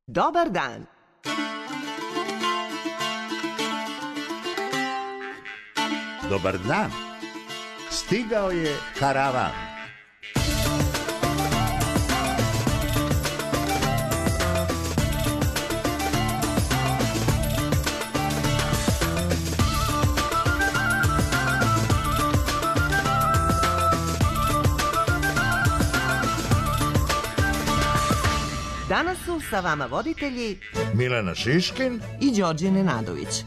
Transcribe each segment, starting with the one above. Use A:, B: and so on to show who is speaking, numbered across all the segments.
A: Dobar dan.
B: Dobar dan. Stigao je karavan.
A: Danas su sa vama voditelji
B: Milena Šiškin
A: i Đorđe Nenadović.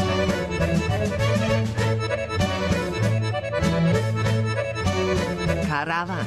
A: Karavan.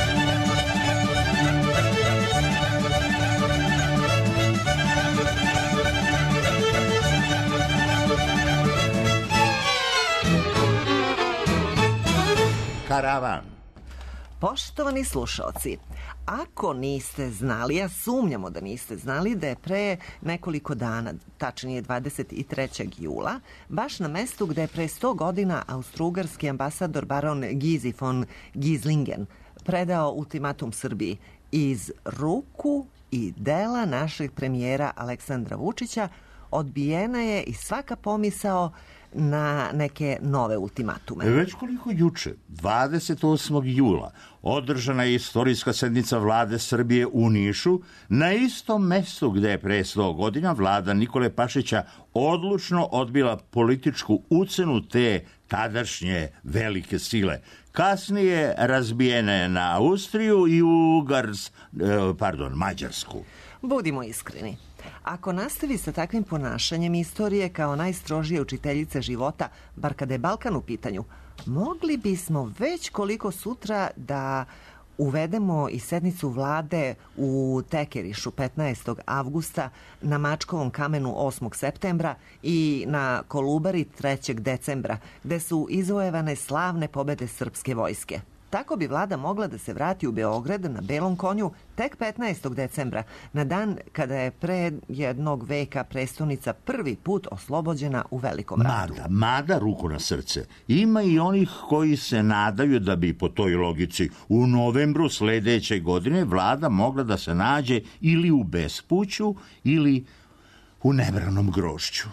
B: Karavan.
A: Poštovani slušaoci, ako niste znali, ja sumnjamo da niste znali da je pre nekoliko dana, tačnije 23. jula, baš na mestu gde je pre 100 godina austrougarski ambasador baron Gizi von Gizlingen predao ultimatum Srbiji iz ruku i dela našeg premijera Aleksandra Vučića, odbijena je i svaka pomisao na neke nove ultimatume.
B: Već koliko juče, 28. jula, održana je istorijska sednica vlade Srbije u Nišu, na istom mestu gde je pre 100 godina vlada Nikole Pašića odlučno odbila političku ucenu te tadašnje velike sile. Kasnije razbijene na Austriju i Mađarsku.
A: Budimo iskreni. Ako nastavi sa takvim ponašanjem istorije kao najstrožije učiteljice života, bar kada je Balkan u pitanju, mogli bismo već koliko sutra da uvedemo i sednicu vlade u Tekerišu 15. avgusta, na Mačkovom kamenu 8. septembra i na Kolubari 3. decembra, gde su izvojevane slavne pobede srpske vojske. Tako bi vlada mogla da se vrati u Beograd na belom konju tek 15. decembra, na dan kada je pre jednog veka prestonica prvi put oslobođena u Velikom ratu.
B: Mada, ruku na srce, ima i onih koji se nadaju da bi po toj logici u novembru sledeće godine vlada mogla da se nađe ili u bespuću ili u nebranom grožđu.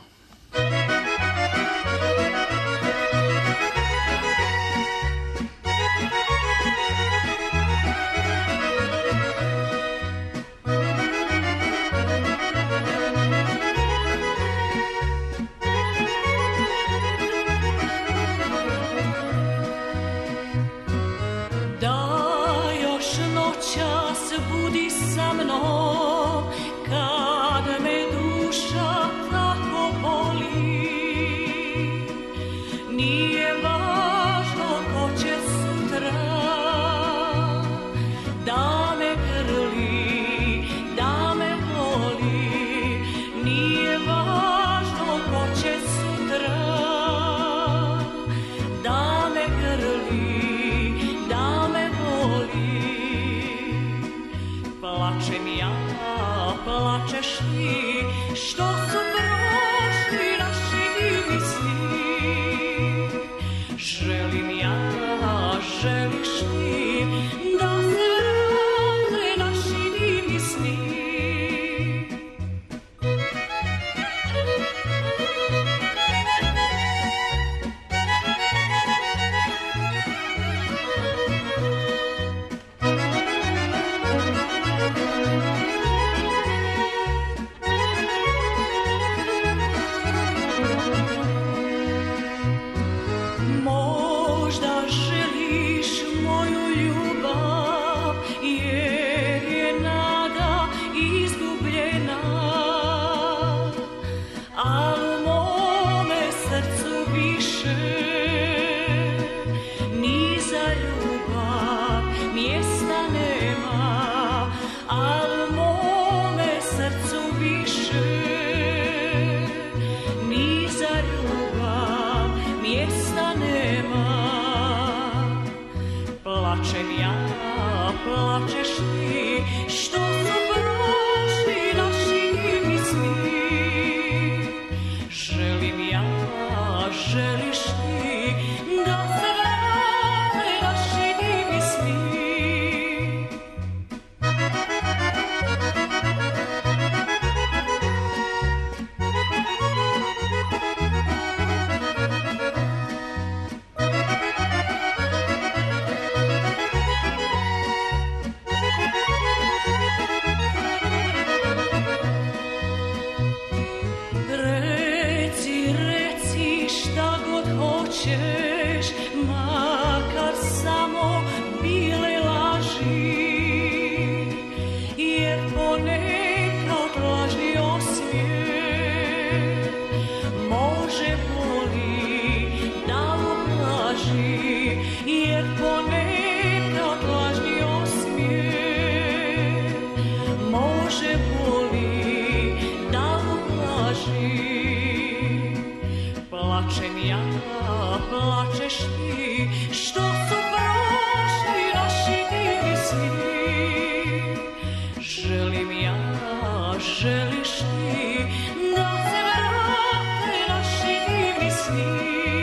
C: želiš ti da se vrate naši divni sni,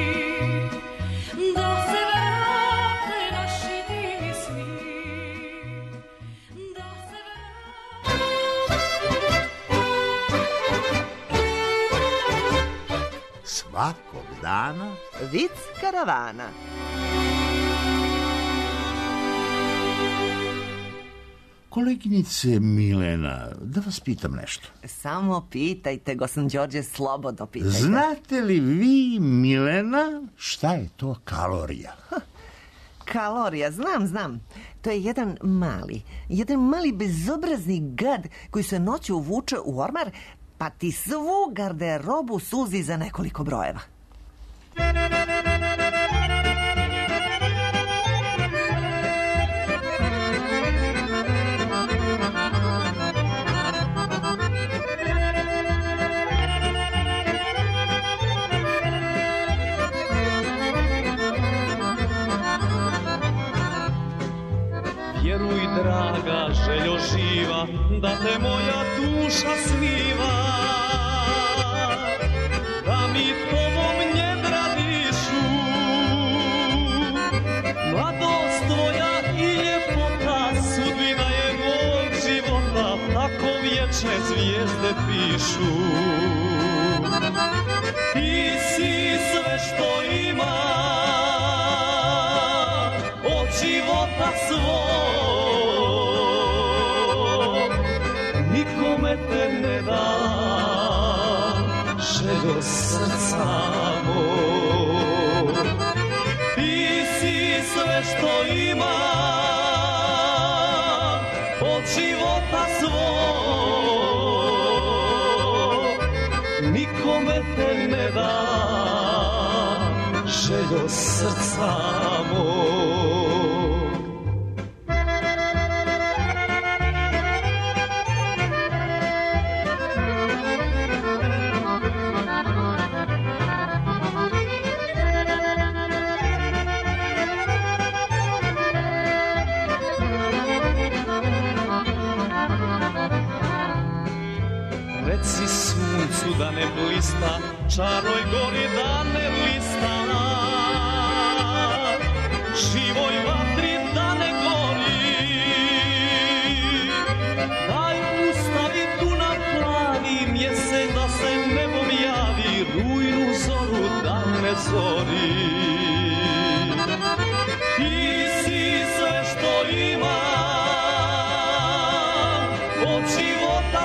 C: da se vrate naši divni sni, da se vrate.
B: Svakog dana
A: Vic karavana.
B: Koleginice Milena, da vas pitam nešto.
A: Samo pitajte, gospodin Đorđe, slobodno pitajte.
B: Znate li vi, Milena, šta je to kalorija?
A: Kalorija, znam. To je jedan mali bezobrazni gad koji se noću uvuče u ormar, pa ti svu garderobu suzi za nekoliko brojeva.
D: Vjeruj, draga željo živa, da te moja duša sniva, da mi tobom njedra dišu. Mladost tvoja i ljepota, sudbina je mog života, tako vječne zvijezde pišu. Ti si sve što ima od života svog, nikome te ne dam, željo srca mog. Ti si sve što ima od života svog, nikome te ne dam, željo srca mog. Reci suncu da ne blista, čarnoj gori da ne blista, živoj vatri da ne gori. Daj ustavi tu na plavi mjesec da se nebom javi, rujnu zoru da ne zori. Ti si sve što ima od života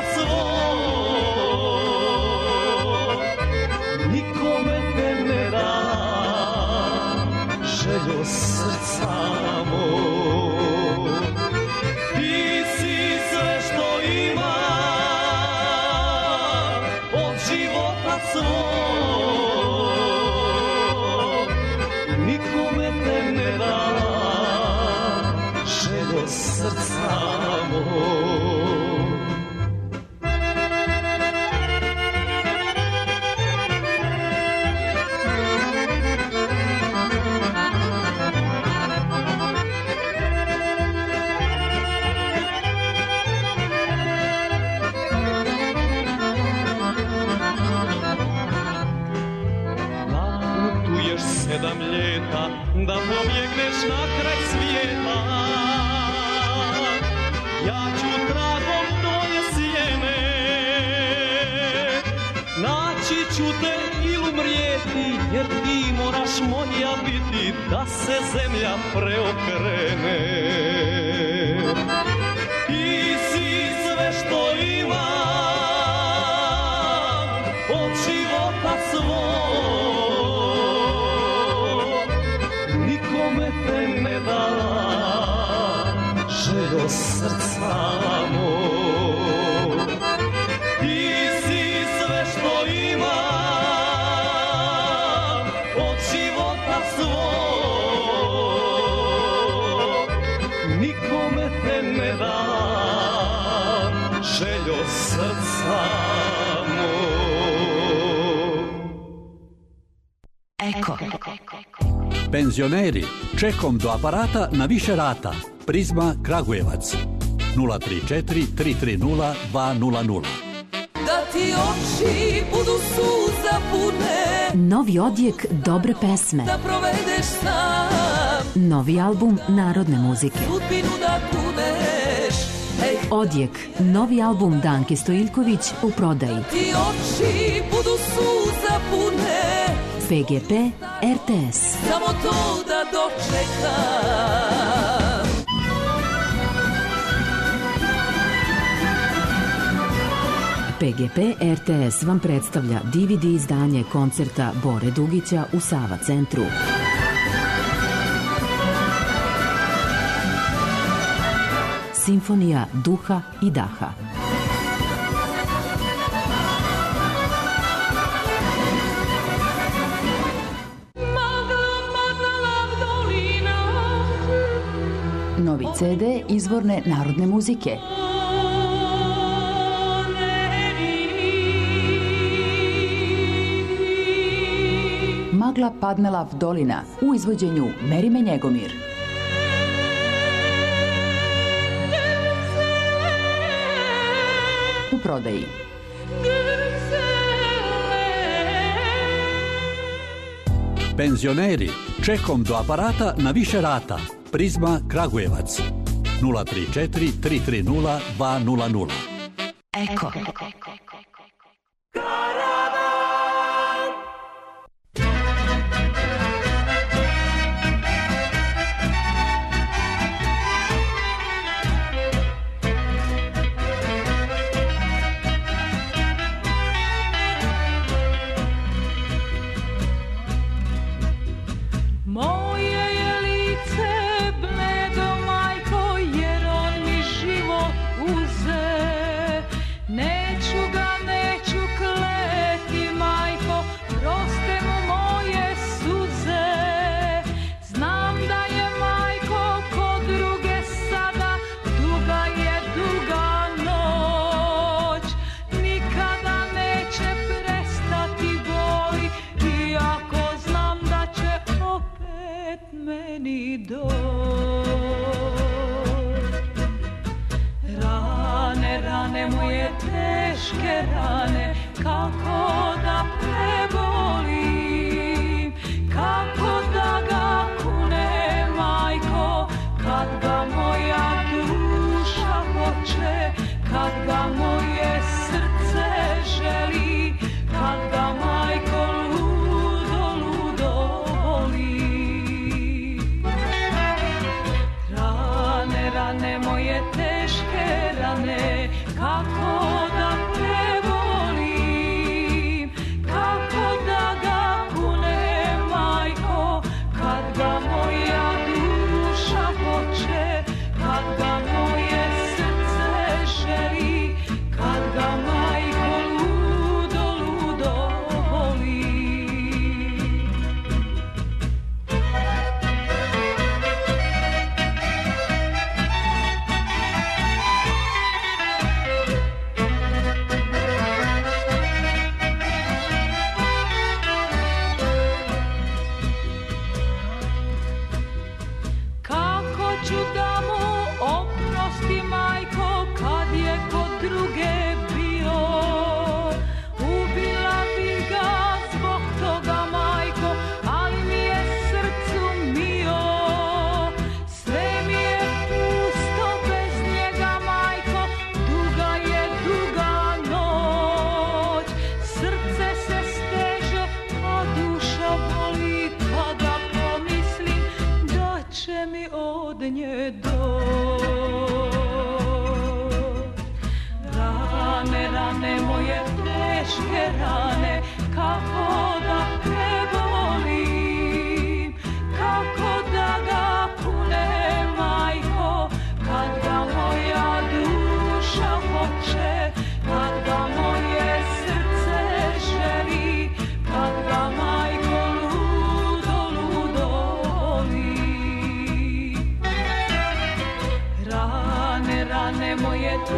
D: svog, nikome te ne dam, željo srca mog. Ti si sve što ima od života svog, nikome te ne dam, željo srca mog. Naputuješ 7 ljeta da pobjegneš na kraj svijeta, ja ću tragom tvoje sjene naći ću te ili umrijeti, jer ti moraš moja biti da se zemlja preokrene. Ti si sve što imam od života svog, nikome te ne dam, željo srca mog. Ti si sve što imam od života svog, nikome te ne dam, željo srca mog.
E: Eko.
F: Penzioneri, čekom do aparata na više rata. Prizma Kragujevac 034 330 200.
E: ti oči budu suza pune.
G: Novi odjek dobre pesme.
E: Da provedeš sam.
G: Novi album narodne muzike.
E: Sudbinu da kuneš.
G: Odjek, novi album Danke Stojiljković u prodaji.
E: Ti oči budu suza pune.
G: PGP RTS.
E: Samo to da dočekam.
G: PGP RTS vam predstavlja DVD izdanje koncerta Bore Dugića u Sava centru. Simfonija duha i daha.
H: Novi CD izvorne narodne muzike. Magla padnela v dolina u izvođenju Merime Njegomir. U prodaji.
F: Penzioneri, čekom do aparata na više rata. Prizma Kragujevac 034 330 200.
H: Eko.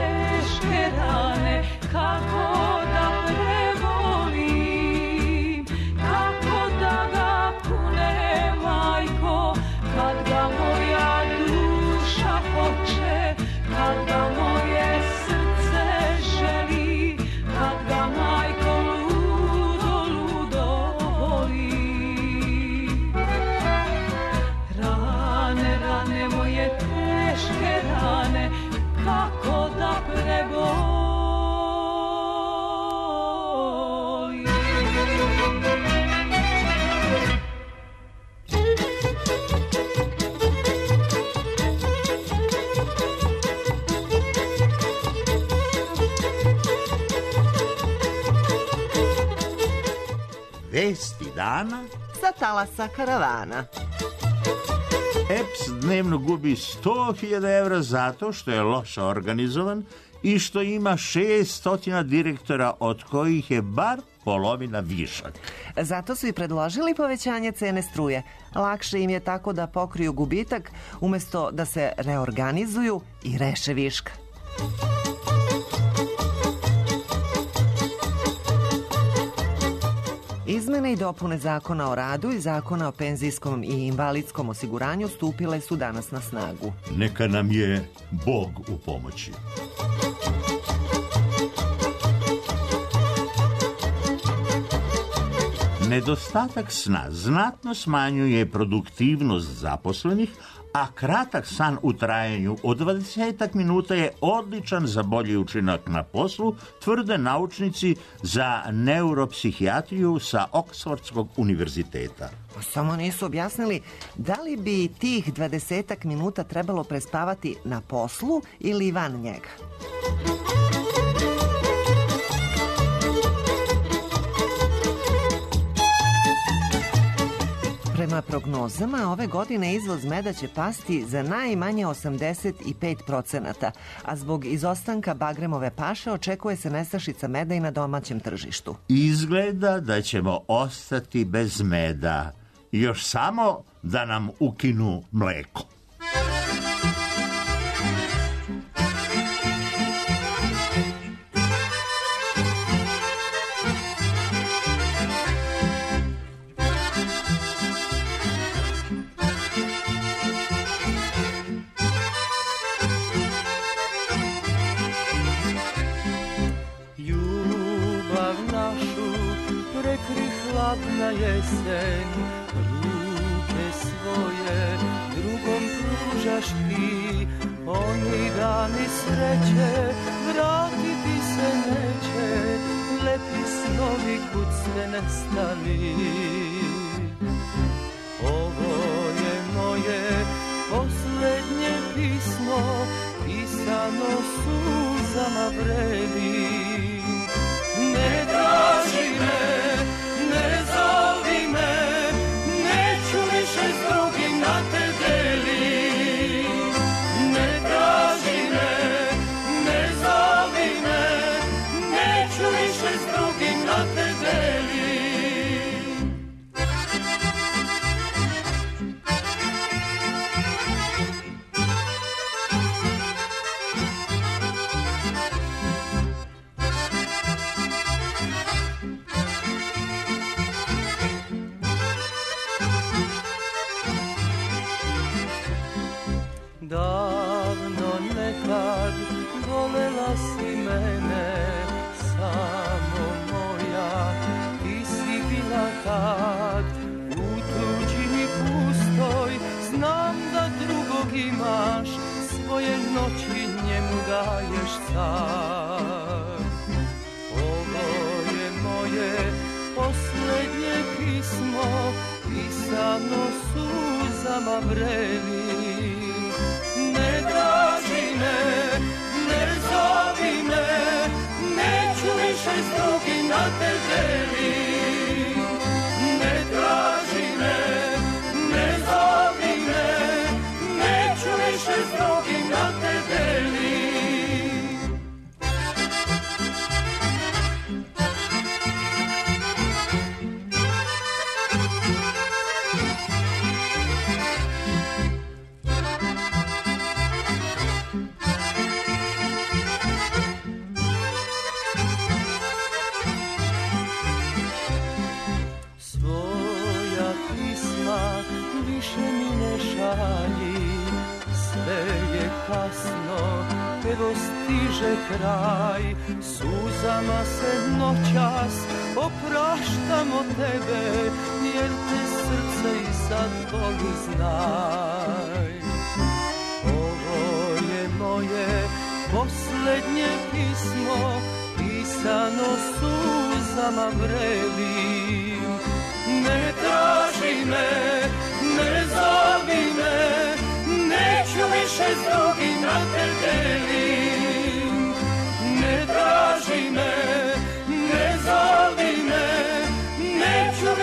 C: Teške rane, kako da prevolim,
B: Vesti dana.
A: Sa talasa karavana.
B: EPS dnevno gubi 100.000 evra zato što je loše organizovan i što ima 600 direktora, od kojih je bar polovina višak.
A: Zato su i predložili povećanje cene struje. Lakše im je tako da pokriju gubitak umjesto da se reorganizuju i reše viška. Izmene i dopune Zakona o radu i Zakona o penzijskom i invalidskom osiguranju stupile su danas na snagu.
B: Neka nam je Bog u pomoći. Nedostatak sna znatno smanjuje produktivnost zaposlenih, a kratak san u trajanju od 20 minuta je odličan za bolji učinak na poslu, tvrde naučnici za neuropsihijatriju sa Oksfordskog univerziteta.
A: Samo nisu objasnili da li bi tih 20 minuta trebalo prespavati na poslu ili van njega. Prema prognozama, ove godine izvoz meda će pasti za najmanje 85%, a zbog izostanka bagremove paše očekuje se nestašica meda i na domaćem tržištu.
B: Izgleda da ćemo ostati bez meda, još samo da nam ukinu mleko.
D: Hladna jesen, ruke svoje drugom pružaš ti, oni dani sreće vratiti se neće, lepi snovi kud ste nestali. Ovo je moje posljednje pismo, pisano suzama vreli. Ne traži me, ne zovi me, neću više s drugim na te deli. Ne traži me, ne zovi me, neću više s drugim na te deli. Davno nekad volela si mene, samo moja, ti si bila tad. U tuđini pustoj znam da drugog imaš, svoje noći njemu daješ sad. Ovo je moje posljednje pismo, pisano suzama vreli. Ne traži me, ne zovi me, neću više s drugim na te deli. Ne traži me, ne zovi me, neću više s drugim na te deli. Kasno, evo stiže kraj, suzama se noćas opraštamo tebe, jer te srce i sad boli znaj. Ovo je moje posljednje pismo, pisano suzama vrelim. Ne traži me, ne zovi me, neću više s drugim na te delim. Ne traži me, ne zovi me, neću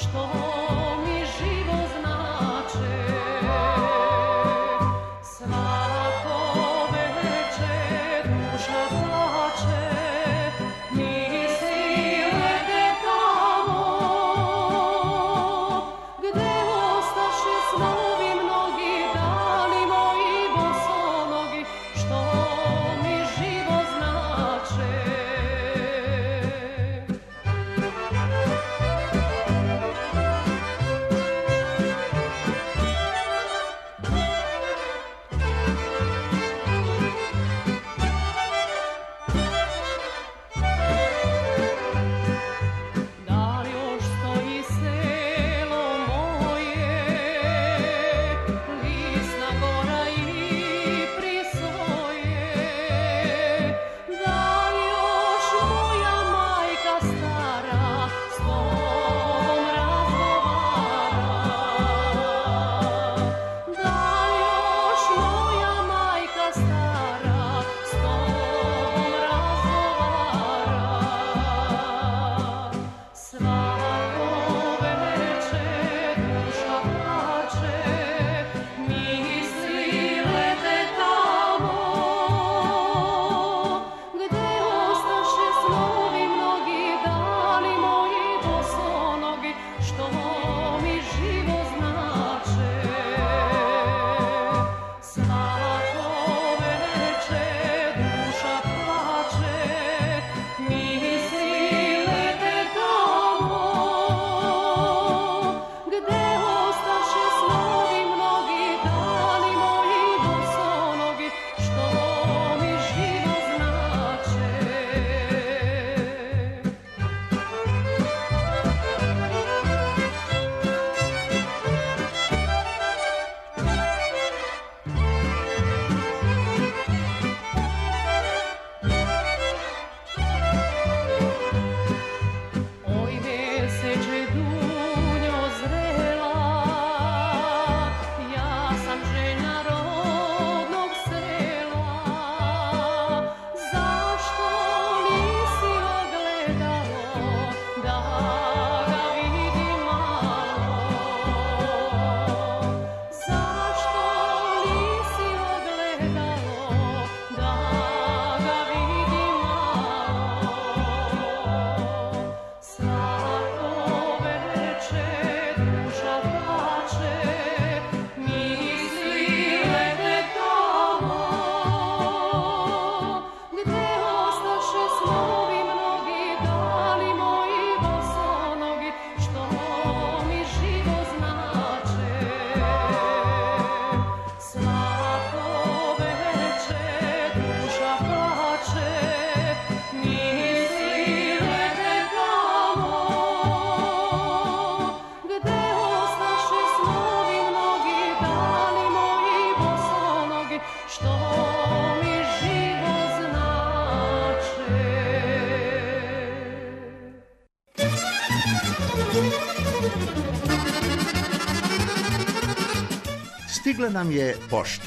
B: Stigla nam je pošta.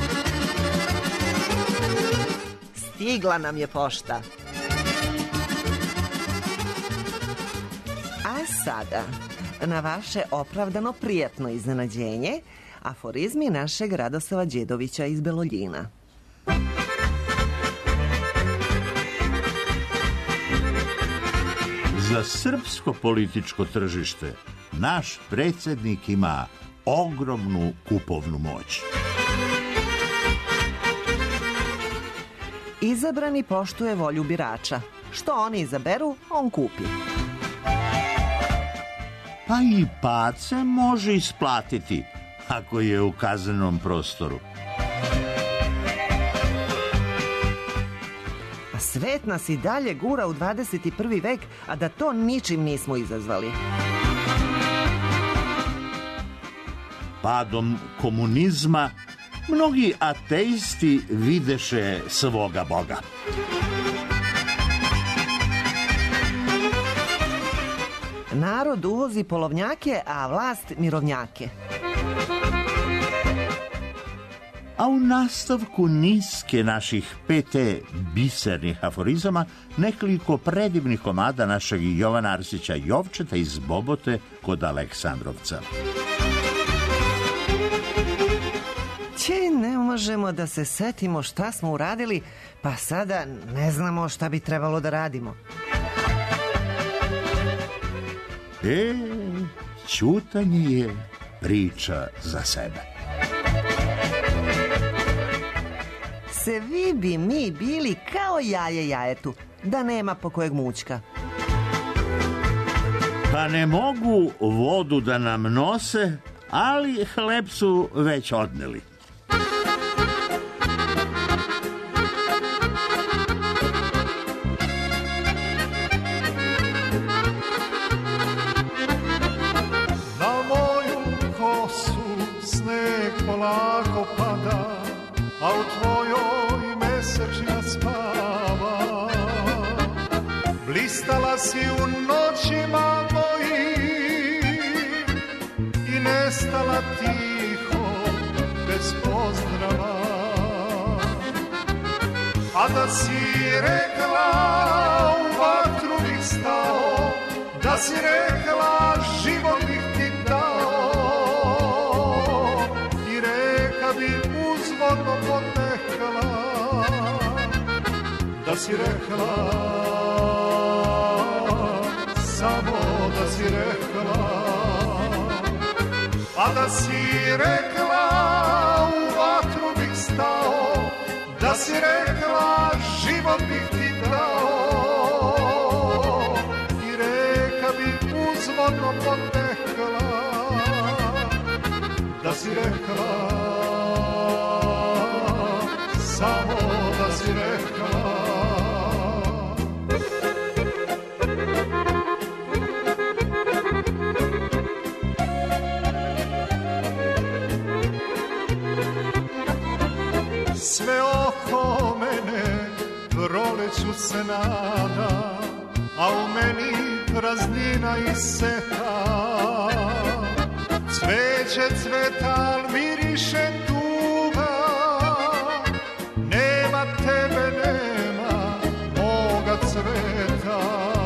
A: Stigla nam je pošta. A sada, na vaše opravdano prijatno iznenađenje, aforizmi našeg Radosava Đedovića iz Beloljina.
B: Za srpsko političko tržište naš predsjednik ima ogromnu kupovnu moć.
A: Izabrani poštuje volju birača. Što oni izaberu, on kupi.
B: Pa i pad se može isplatiti ako je u kaznenom prostoru.
A: A svet nas i dalje gura u 21. vek, a da to ničim nismo izazvali.
B: Padom komunizma mnogi ateisti videše svoga Boga.
A: Narod uvozi polovnjake, a vlast mirovnjake.
B: A u nastavku niske naših 5 bisernih aforizama nekoliko predivnih komada našeg Jovana Arsića Jovčeta iz Bobote kod Aleksandrovca.
A: Ne možemo da se setimo šta smo uradili, pa sada ne znamo šta bi trebalo da radimo.
B: Ćutanje je priča za sebe.
A: Svi bi mi bili kao jaje jajetu, da nema po kojeg mućka.
B: Pa ne mogu vodu da nam nose, ali hleb su već odneli.
I: Polako pada, a u tvojoj mesečina spava. Blistala si u noćima mojim i nestala tiho bez pozdrava. A da si rekla u vatru bih stao, da si rekla život bih ti dao, uzvodno potekla, da si rekla, samo da si rekla, a da si rekla u vatru bih stao, da si rekla život bih ti dao i reka bi uzvodno potekla, da si rekla, samo da si rekla. Sve oko mene proleću se nada, a u meni praznina i seta. Cveće cveta, al miriše tuga, nema tebe, nema moga cveta.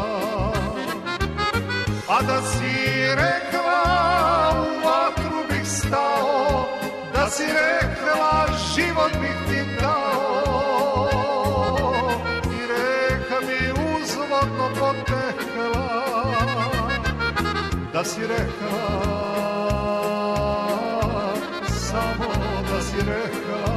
I: A da si rekla u vatru bih stao, da si rekla život bih ti dao i reka mi uzvodno potekla, da si rekla, samo da si rekla,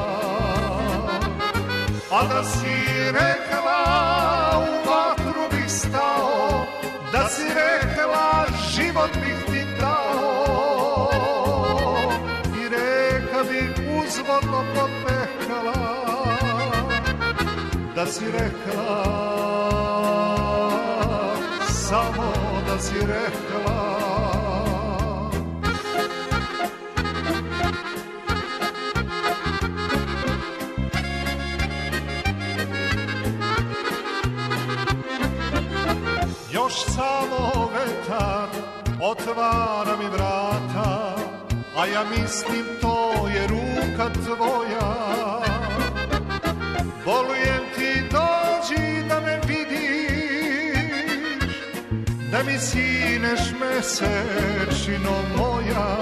I: a da si rekla u vatru bih stao, da si rekla život bih ti dao i reka bi uzvodno potekla, da si rekla, samo da si rekla. Još samo vetar otvara mi vrata, a ja mislim to je ruka tvoja. Volujem ti, dođi da me vidiš, da mi sineš mesečino moja.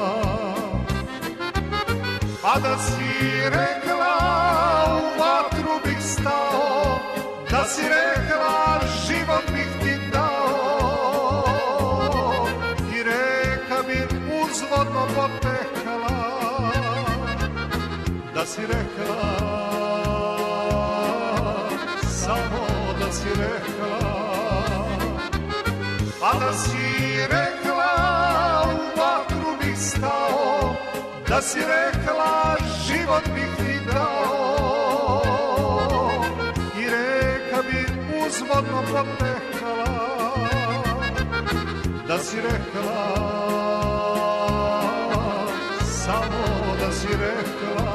I: A da si rekla u vatru bih stao, da si rekla život bih ti dao i reka bi uzvodno potekla, da si rekla, samo da si rekla, a da si rekla u vatru bih stao, da si rekla život bih ti dao i reka bi uzvodno potekla, da si rekla, samo da si rekla.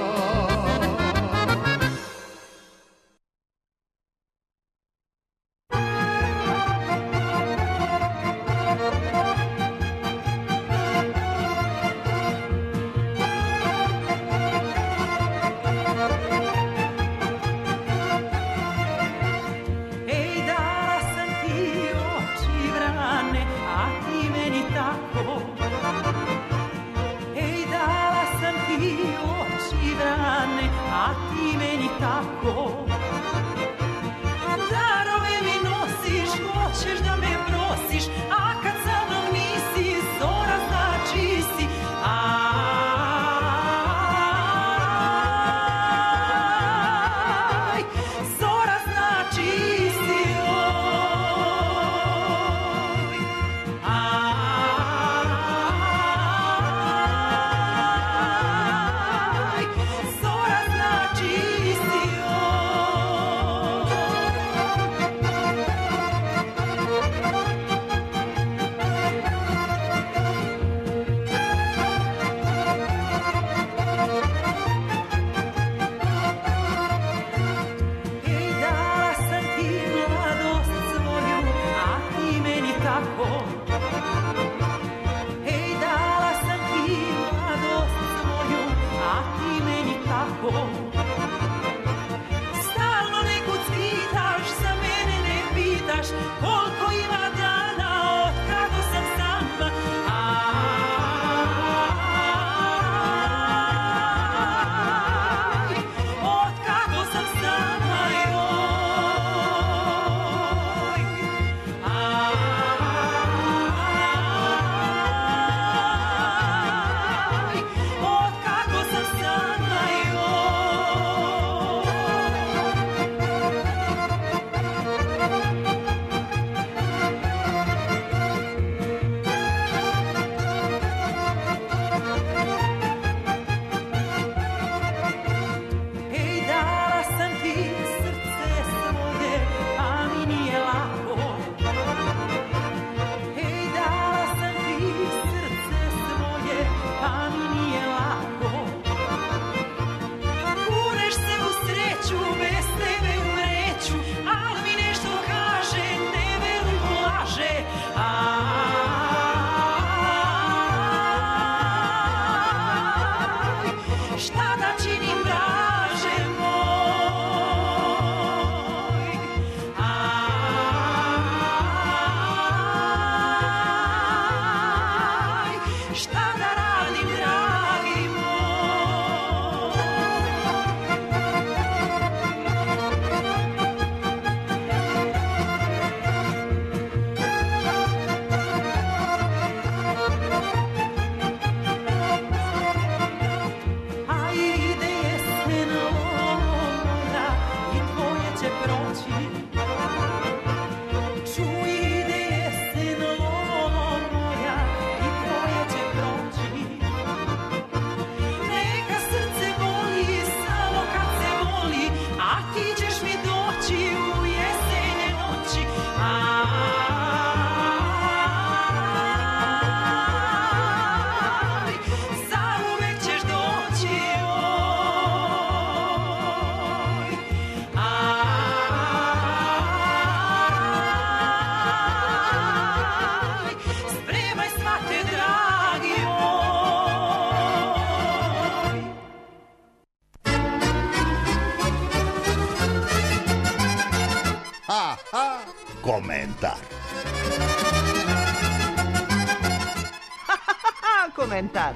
A: komentar.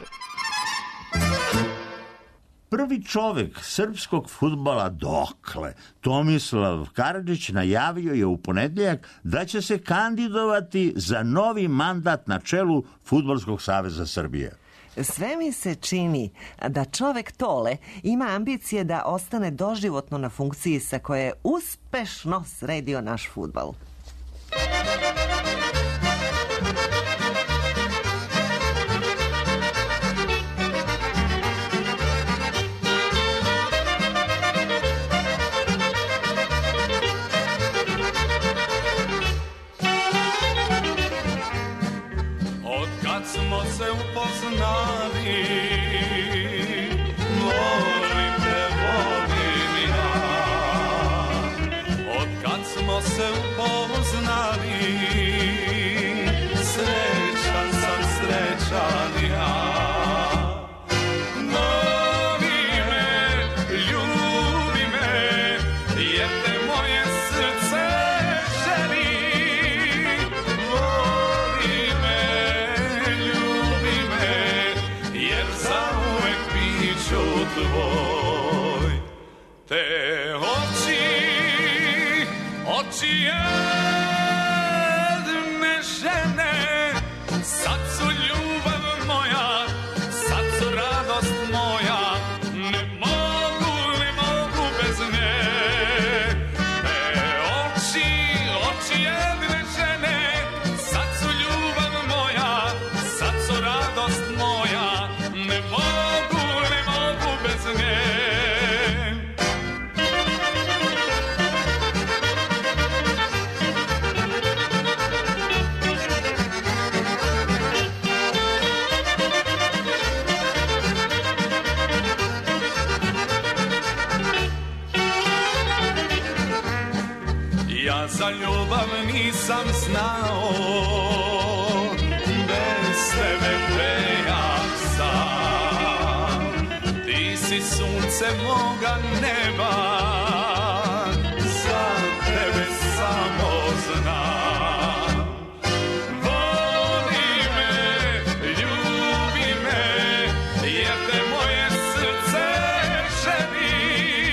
B: Prvi čovek srpskog fudbala dokle, Tomislav Karadžić, najavio je u ponedeljak da će se kandidovati za novi mandat na čelu Fudbalskog saveza Srbije.
A: Sve mi se čini da čovek Tole ima ambicije da ostane doživotno na funkciji sa koje je uspešno sredio naš fudbal.
D: Smo se upoznali, volim te, volim ja. Od kad smo se upoznali, srećan sam, srećan ja. Voli me, ljubi me, jer te moje srce želi. Tvoj, te oči jedne žene, sad su ljubav moja, sad su radost moja, ne mogu bez nje. Te oči jedne žene, sad su ljubav moja, sad su radost moja, ne mogu bez nje. Ja za ljubav nisam znao, bez tebe prejak sam. Ti si sunce moga neba, za tebe samo znam. Voli me, ljubi me, jer te moje srce želi.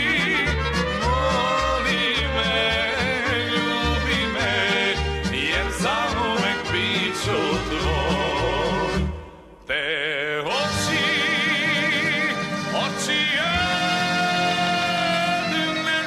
D: Voli me, ljubi me, jer zauvek biću tvoj. Te oči jedne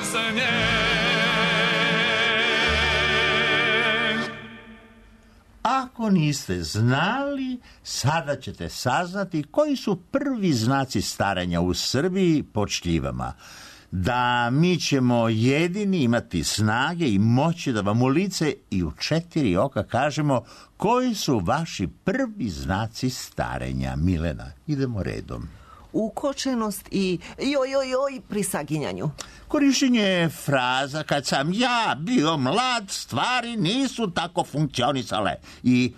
I: se nje.
B: Ako niste znali, sada ćete saznati koji su prvi znaci starenja u Srbiji po šljivama. Da mi ćemo jedini imati snage i moći da vam u lice i u 4 oka kažemo koji su vaši prvi znaci starenja. Milena, idemo redom.
A: Ukočenost i joj pri saginjanju.
B: Korišćenje fraza kad sam ja bio mlad, stvari nisu tako funkcionisale. I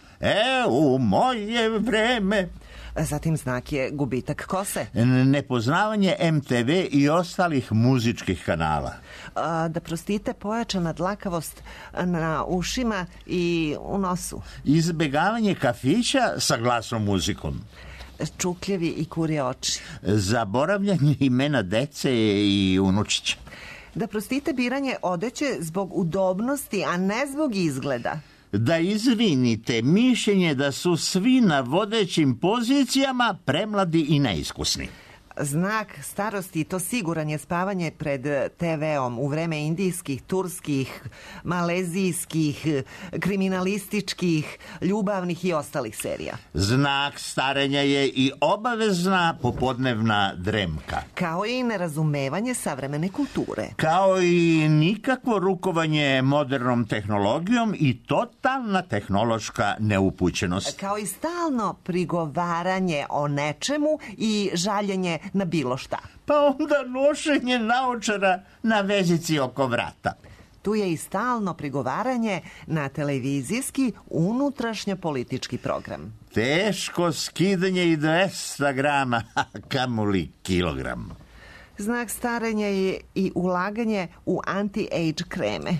B: u moje vreme.
A: Zatim znak je gubitak kose.
B: Nepoznavanje MTV i ostalih muzičkih kanala.
A: Da prostite, pojačana dlakavost na ušima i u nosu.
B: Izbegavanje kafića sa glasnom muzikom.
A: Čukljevi i kurje oči.
B: Zaboravljanje imena dece i unučića.
A: Da prostite, biranje odeće zbog udobnosti, a ne zbog izgleda.
B: Da izvinite mišljenje da su svi na vodećim pozicijama premladi i neiskusni.
A: Znak starosti, to siguran je spavanje pred TV-om u vreme indijskih, turskih, malezijskih, kriminalističkih, ljubavnih i ostalih serija.
B: Znak starenja je i obavezna popodnevna dremka.
A: Kao i nerazumevanje savremene kulture.
B: Kao i nikakvo rukovanje modernom tehnologijom i totalna tehnološka neupućenost.
A: Kao i stalno prigovaranje o nečemu i žaljenje na bilo šta.
B: Pa onda nošenje naočara na vezici oko vrata.
A: Tu je i stalno prigovaranje na televizijski unutrašnje politički program.
B: Teško skidanje i 200 grama, kamoli kilogram.
A: Znak starenja je i ulaganje u anti-age kreme.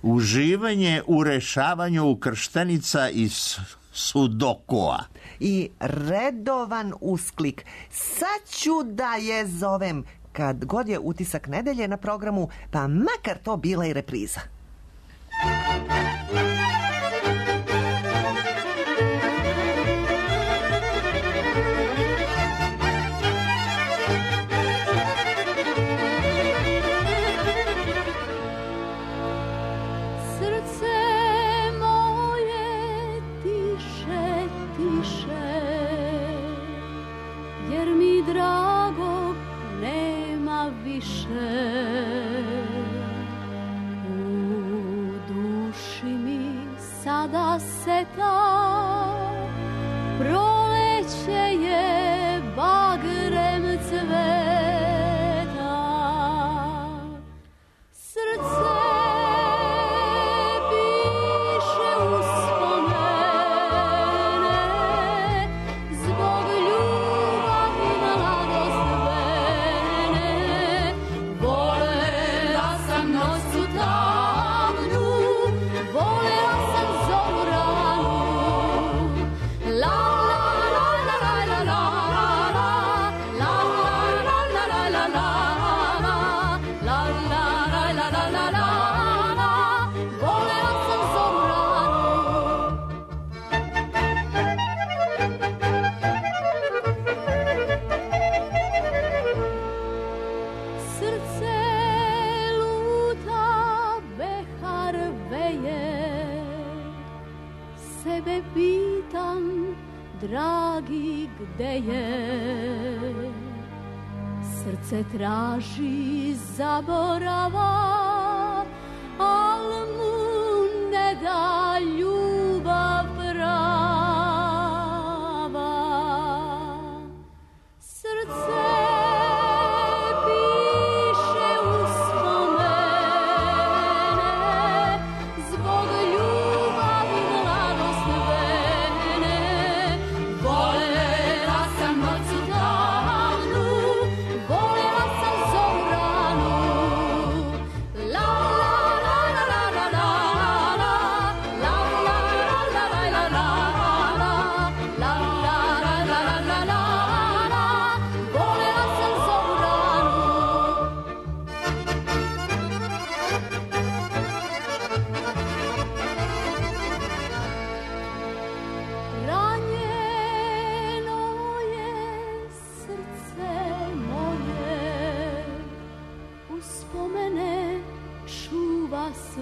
B: Uživanje u rešavanju ukrštenica iz Sudokoa.
A: I redovan usklik. Sad ću da je zovem kad god je utisak nedelje na programu, pa makar to bila i repriza.
J: Dragog nema više, u duši mi sada seta, proleće je bagrem cveta, srce piše uspomene, zbog ljubavi mladost mene, volela sam noću tamnu, volela sam zoru ranu, la la la la la la la la la la la la la sebe pitam, dragi, gde je? Srce traži zaborava, al mu ne da ljubav prava. Srce piše uspomene, zbog ljubavi mladost mene. Volela sam noću davnu, volela sam zoru ranu,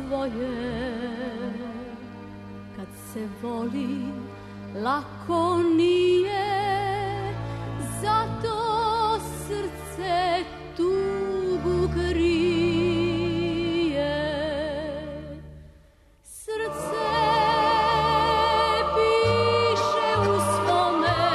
J: svoje. Kad se voli, lako nije, zato srce tugu krije. Srce piše uspomene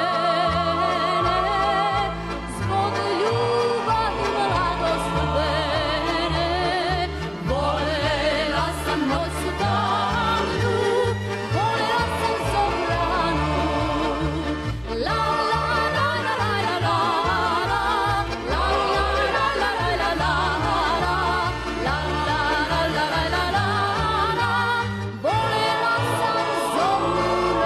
J: zbog ljubavi mladostvene. Volela sam noć davnu, volela sam sopranu. La la la la la la la, la la la la la la la, la la la la la la la, volela sam zoru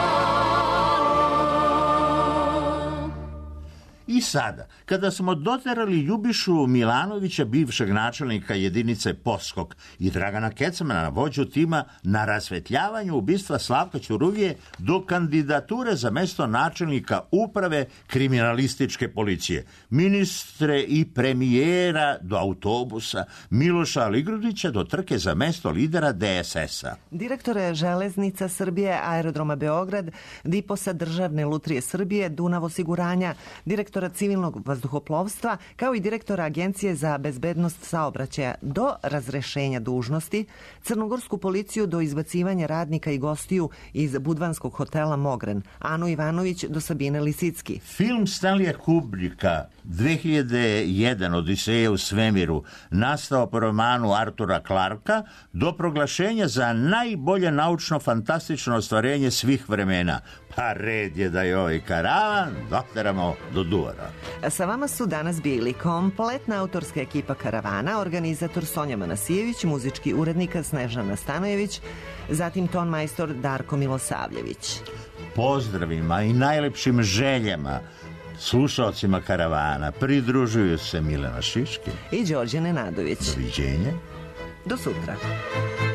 J: ranu.
B: I sada, kada smo doterali Ljubišu Milanovića, bivšeg načelnika jedinice Poskok, i Dragana Kecmana, vođu tima na rasvetljavanju ubistva Slavka Ćuruvije, do kandidature za mesto načelnika uprave kriminalističke policije, ministre i premijera do autobusa, Miloša Aligrudića do trke za mesto lidera DSS-a.
A: Direktore Železnica Srbije, Aerodroma Beograd, Diposa, Državne lutrije Srbije, Dunav osiguranja, direktora civilnog vazduhoplovstva, kao i direktora Agencije za bezbednost saobraćaja do razrešenja dužnosti, Crnogorsku policiju do izbacivanja radnika i gostiju iz budvanskog hotela Mogren, Anu Ivanović do Sabine Lisicki.
B: Film Stanleya Kubricka 2001 Odiseja u svemiru, nastao po romanu Artura Clarka, do proglašenja za najbolje naučno-fantastično ostvarenje svih vremena. Pa red je da je ovaj karavan doteramo do Duvara.
A: Sa vama su danas bili kompletna autorska ekipa karavana, organizator Sonja Manasijević, muzički urednik Snežana Stanojević, zatim ton majstor Darko Milosavljević.
B: Pozdravima i najlepšim željama slušalcima karavana pridružuju se Milena Šiški
A: i Đorđe Nenadović.
B: Doviđenja.
A: Do sutra.